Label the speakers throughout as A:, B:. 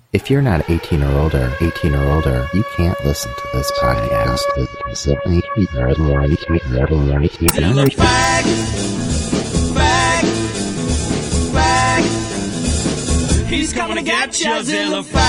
A: If you're not 18 or older, you can't listen to this podcast.
B: He's coming to get you, Zilla Fag.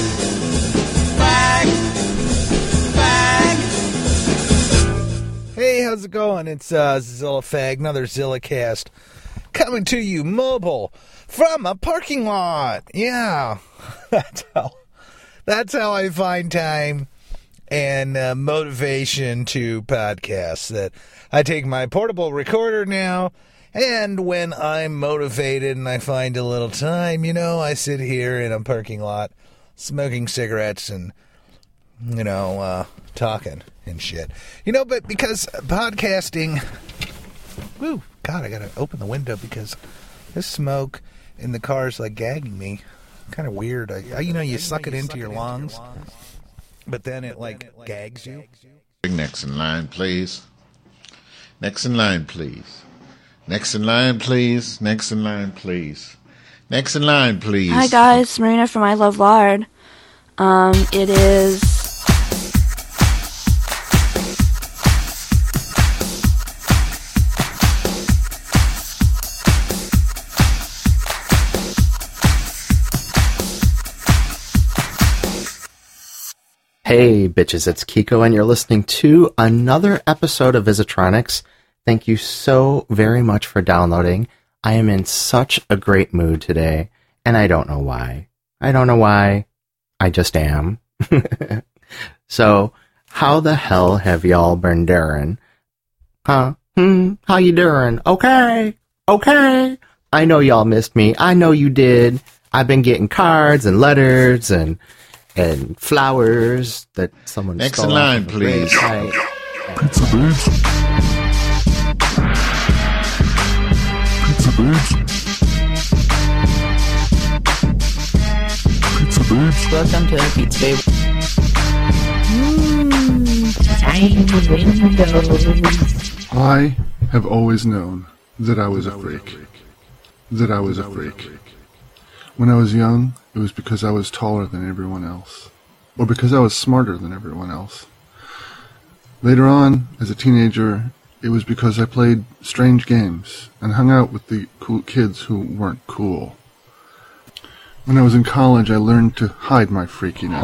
C: Hey, how's it going? It's Zilla Fag, another ZillaCast, coming to you mobile from a parking lot. Yeah, that's how I find time and motivation to podcast. That I take my portable recorder now, and when I'm motivated and I find a little time, I sit here in a parking lot smoking cigarettes and, talking and shit. But because podcasting... Woo, God, I gotta open the window because this smoke in the car is like gagging me. Kind of weird. You suck it into your lungs, but then it like gags you.
D: Next in line, please. Next in line, please. Next in line, please. Next in line, please. Next in line, please.
E: Hi guys, Marina from I Love Lard. It is...
A: Hey bitches, it's Kiko and you're listening to another episode of Visitronics. Thank you so very much for downloading. I am in such a great mood today, and I don't know why. I just am. So, how the hell have y'all been doing? Huh? How you doing? Okay. I know y'all missed me. I know you did. I've been getting cards and letters and flowers that someone
D: Next
A: stole
D: in line,
A: off of a
D: please.
A: gravesite.
F: Pizza babes. Pizza babes. Pizza babes.
G: Welcome to the Pizza Babe. Tiny windows.
F: I have always known that I was a freak. When I was young, it was because I was taller than everyone else, or because I was smarter than everyone else. Later on, as a teenager, it was because I played strange games and hung out with the cool kids who weren't cool. When I was in college, I learned to hide my freakiness.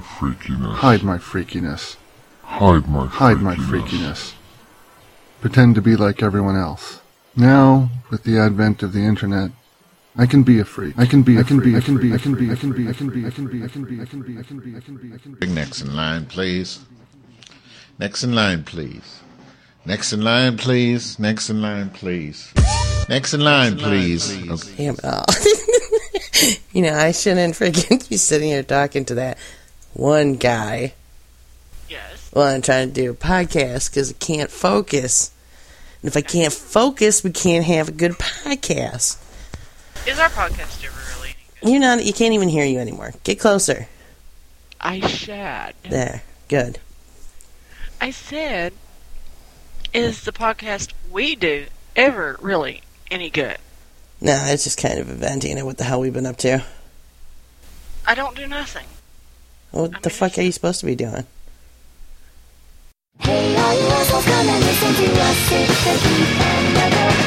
F: Pretend to be like everyone else. Now, with the advent of the internet, I can be a freak.
D: Next in line, please. Next in line, please. Next in line, please. Next in line, please. Next in line, please. Okay.
G: Damn it all. I shouldn't freaking be sitting here talking to that one guy.
H: Yes.
G: Well, I'm trying to do a podcast because I can't focus. And if I can't focus, we can't have a good podcast.
H: Is our podcast ever really any good?
G: You can't even hear you anymore. Get closer.
H: I should.
G: There. Good.
H: I said, is the podcast we do ever really any good?
G: No, it's just kind of venting at what the hell we've been up to.
H: I don't do nothing.
G: What the fuck are you supposed to be doing?
I: Hey, all you assholes, come and listen to us. It's the Geek and the Bear.